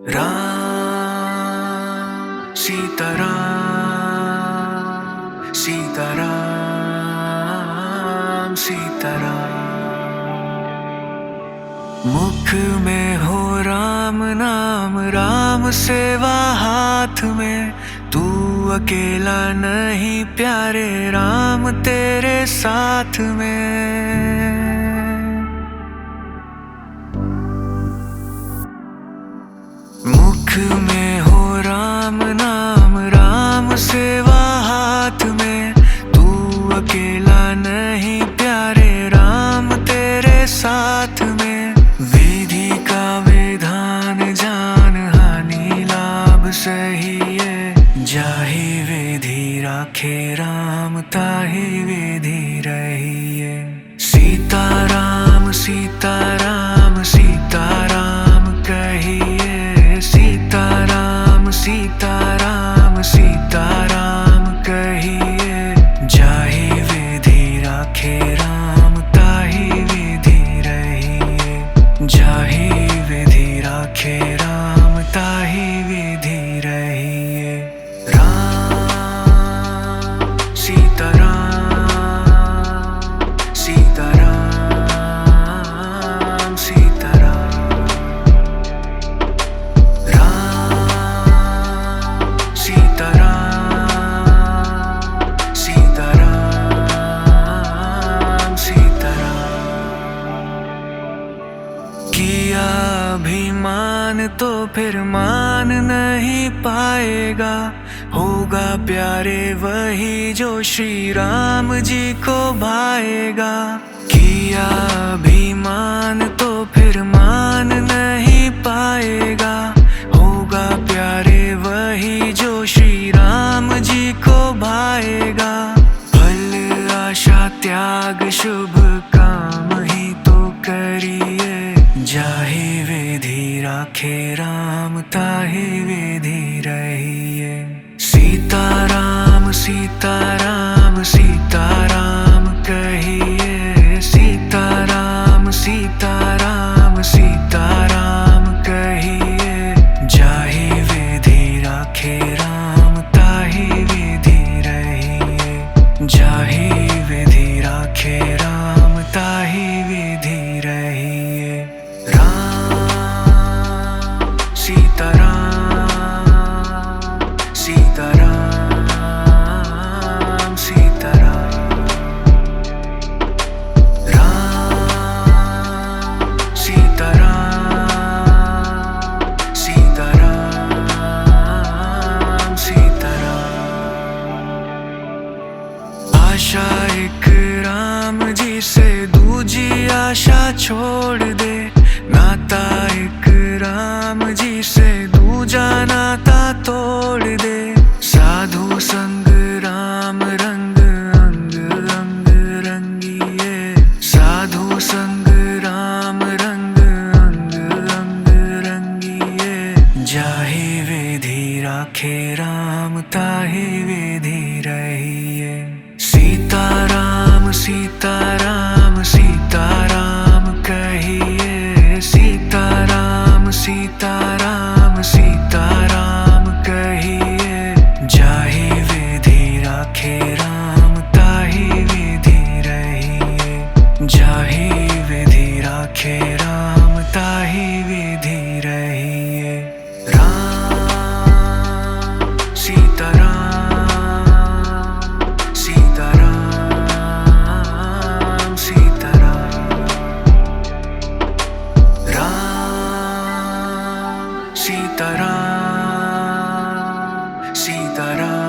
राम सीताराम सीताराम सीताराम। मुख में हो राम नाम, राम सेवा हाथ में। तू अकेला नहीं प्यारे, राम तेरे साथ में। मुख में हो राम नाम, राम सेवा हाथ में। तू अकेला नहीं प्यारे, राम तेरे साथ में। विधि का विधान जान, हानि लाभ सही है। जाहि विधि राखे राम, ताहि विधि रहिए। सीताराम सीताराम सीताराम कहिए। सीताराम सीताराम सीताराम कहिए। जाहि विधि राखे राम, ताहि विधि रहिए। जाहि विधि राखे राम, ताहि विधि रहिए। राम सीताराम सीताराम सीताराम। राम सीताराम सीताराम सीताराम। किया अभिमान तो फिर मान नहीं पाएगा। होगा प्यारे वही जो श्री राम जी को भाएगा। किया अभिमान तो फिर मान नहीं पाएगा। होगा प्यारे वही जो श्री राम जी को भाएगा। फल आशा त्याग शुभ काम ही तो करिए। जाहि विधि राखे राम, ताहि विधि रहिए। सीताराम सीताराम सीताराम कहिए। सीताराम सीताराम सीताराम कहिए। जाहि विधि राखे राम, ताहि विधि रहिए। जाहि विधि राखे राम, ताहि विधि रहिए। राम सीताराम सीताराम सीताराम। राम सीताराम सीताराम सीताराम। आशा एक राम जी से, दूजी आशा छोड़ दे। नाता एक राम जी से, दूजा नाता तोड़ दे। साधु संग राम रंग, अंग अंग रंगिए। साधु संग राम रंग, अंग अंग रंगिए। जाहि विधि राखे राम, ताहि विधि रहिए। सीताराम सीताराम सीताराम कहिए। सीताराम सीताराम सीताराम कहिए। जाहि विधि राखे राम, ताहि विधि रहिए। जाहि विधि राखे राम, ताहि विधि रहिए। राम सीताराम सीताराम सीताराम। राम सीताराम सीताराम